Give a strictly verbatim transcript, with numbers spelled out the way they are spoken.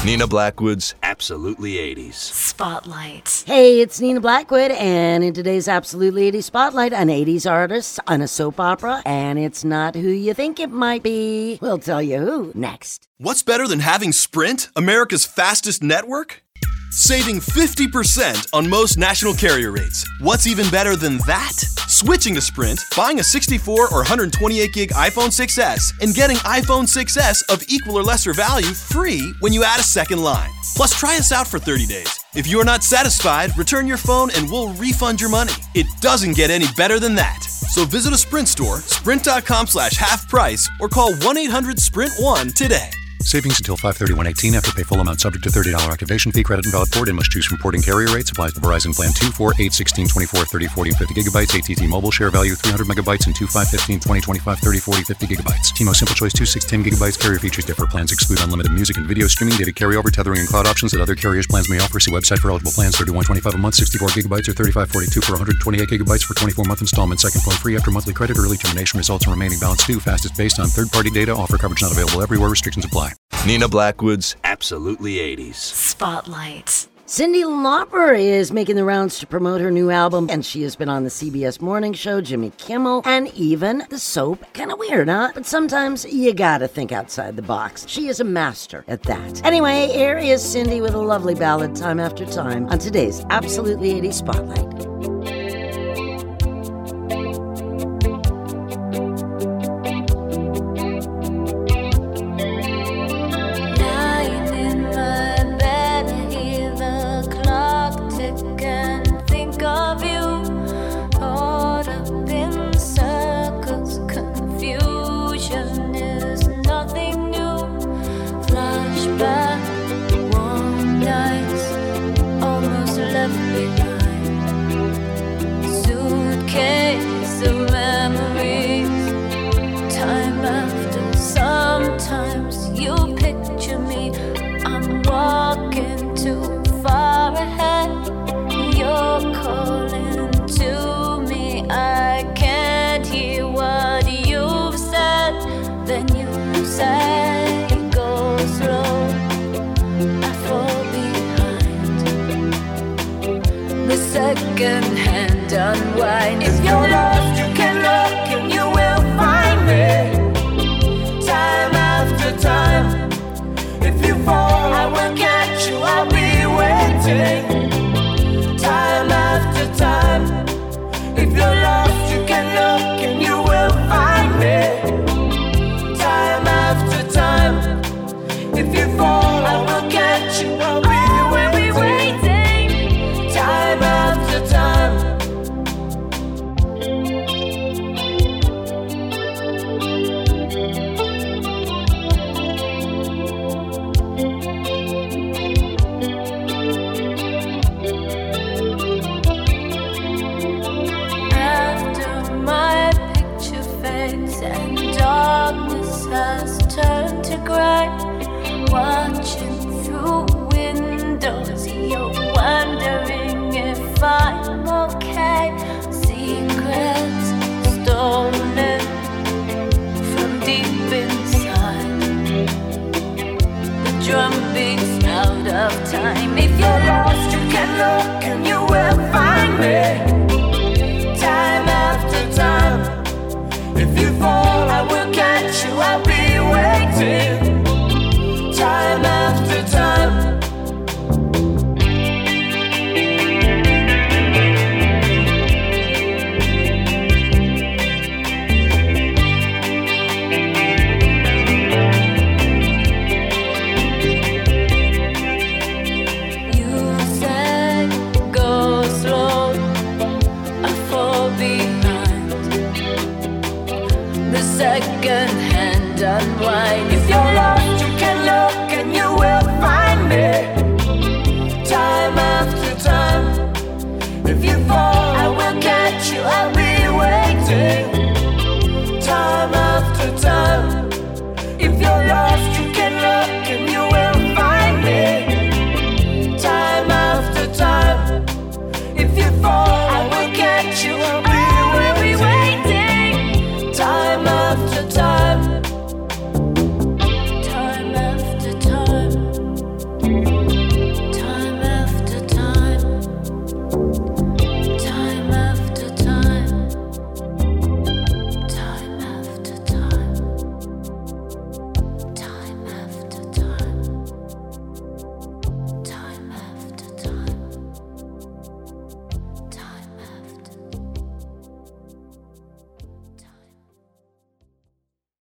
Nina Blackwood's Absolutely eighties Spotlight. Hey, it's Nina Blackwood, and in today's Absolutely eighties Spotlight, an eighties artist on a soap opera, and it's not who you think it might be. We'll tell you who next. What's better than having Sprint, America's fastest network? Saving fifty percent on most national carrier rates. What's even better than that? Switching to Sprint, buying a sixty-four or one twenty-eight gig iPhone six S, and getting iPhone six S of equal or lesser value free when you add a second line. Plus, try us out for thirty days. If you're not satisfied, return your phone and we'll refund your money. It doesn't get any better than that. So visit a Sprint store, sprint.com slash half price, or call one eight hundred sprint one today. Savings until five thirty-one eighteen after pay full amount subject to thirty dollars activation fee. Credit and valid port and must choose from porting carrier rates. Applies to Verizon Plan two, four, eight, sixteen, twenty-four, thirty, forty, and fifty gigabytes. A T T Mobile share value three hundred megabytes and two, five, fifteen, twenty, twenty-five, thirty, forty, fifty gigabytes. T-Mo Simple Choice two, six, ten gigabytes. Carrier features differ. Plans exclude unlimited music and video streaming, data carryover, tethering, and cloud options that other carriers' plans may offer. See website for eligible plans. thirty-one twenty-five a month, sixty-four gigabytes, or thirty-five forty-two for one hundred twenty-eight gigabytes for twenty-four month installment. Second phone free after monthly credit. Early termination results and remaining balance due. Fastest based on third-party data. Offer coverage not available everywhere. Restrictions apply. Nina Blackwood's Absolutely eighties Spotlight. Cyndi Lauper is making the rounds to promote her new album, and she has been on the C B S Morning Show, Jimmy Kimmel, and even the soap. Kind of weird, huh? But sometimes you gotta think outside the box. She is a master at that. Anyway, here is Cyndi with a lovely ballad, Time After Time, on today's Absolutely eighties Spotlight. Second-hand unwind. If you're lost, you can look and you will find me. Time after time. If you fall, I will catch you. I'll be waiting. Time after time. If you're lost, you can look and you will find me. Time after time. If you fall, I will catch you. I'll be waiting. Time after time. After my picture fades and darkness has turned to gray, watching through windows, you're wondering if I'm okay. Secrets stolen from deep inside. The drum beats out of time. If you're lost, you can look and you will find me.